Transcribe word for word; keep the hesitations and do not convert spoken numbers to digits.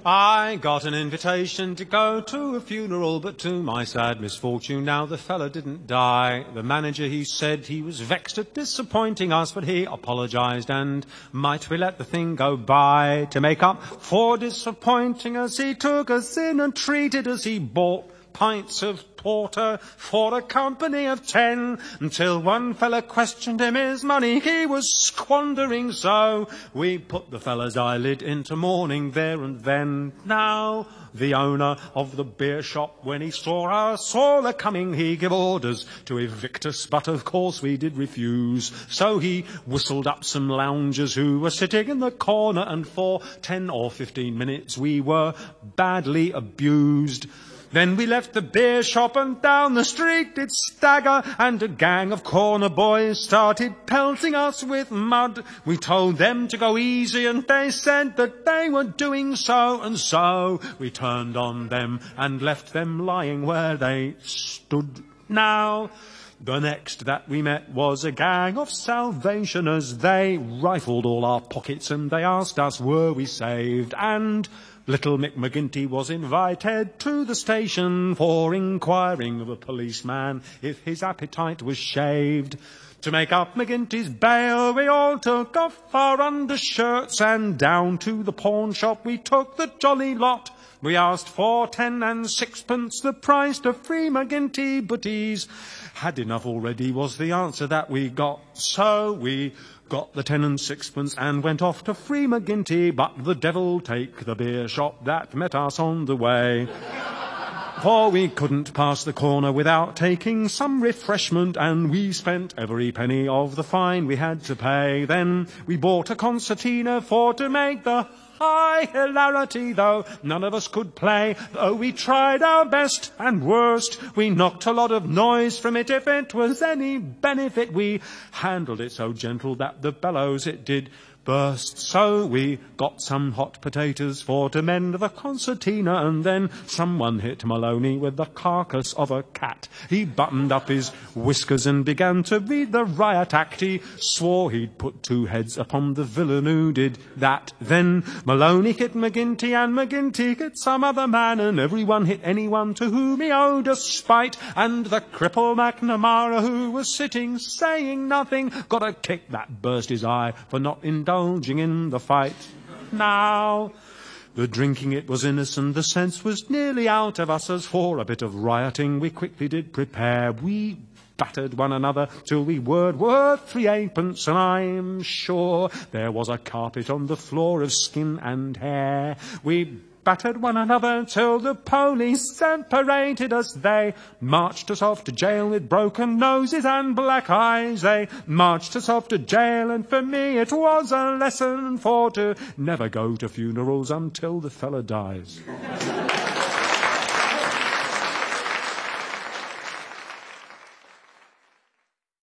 I got an invitation to go to a funeral, but to my sad misfortune now the fella didn't die. The manager, he said he was vexed at disappointing us, but he apologised and might we let the thing go by. To make up for disappointing us, he took us in and treated us. He bought pints of porter for a company of ten, until one fella questioned him his money he was squandering, so we put the fella's eyelid into mourning there and then. Now the owner of the beer shop, when he saw us all a-coming, he gave orders to evict us, but of course we did refuse. So he whistled up some loungers who were sitting in the corner, and for ten or fifteen minutes we were badly abused. Then we left the beer shop and down the street did stagger, and a gang of corner boys started pelting us with mud. We told them to go easy and they said that they were doing so, and so we turned on them and left them lying where they stood. Now the next that we met was a gang of Salvationers. They rifled all our pockets and they asked us were we saved, and little Mick McGinty was invited to the station for inquiring of a policeman if his appetite was shaved. To make up McGinty's bail, we all took off our undershirts and down to the pawn shop we took the jolly lot. We asked for ten and sixpence, the price to free McGinty, but he's had enough already was the answer that we got. So we got the ten and sixpence and went off to free McGinty, but the devil take the beer shop that met us on the way. For we couldn't pass the corner without taking some refreshment, and we spent every penny of the fine we had to pay. Then we bought a concertina for to make the high hilarity, though none of us could play, though we tried our best and worst. We knocked a lot of noise from it if it was any benefit. We handled it so gentle that the bellows it did burst. So we got some hot potatoes for to mend the concertina, and then someone hit Maloney with the carcass of a cat. He buttoned up his whiskers and began to read the riot act. He swore he'd put two heads upon the villain who did that. Then Maloney hit McGinty, and McGinty hit some other man, and everyone hit anyone to whom he owed a spite. And the cripple McNamara, who was sitting saying nothing, got a kick that burst his eye for not indulging indulging in the fight. Now the drinking it was innocent, the sense was nearly out of us, as for a bit of rioting we quickly did prepare. We battered one another till we were worth three eightpence, and I'm sure there was a carpet on the floor of skin and hair. We battered one another till the police separated us. They marched us off to jail with broken noses and black eyes. They marched us off to jail, and for me it was a lesson for to never go to funerals until the fella dies.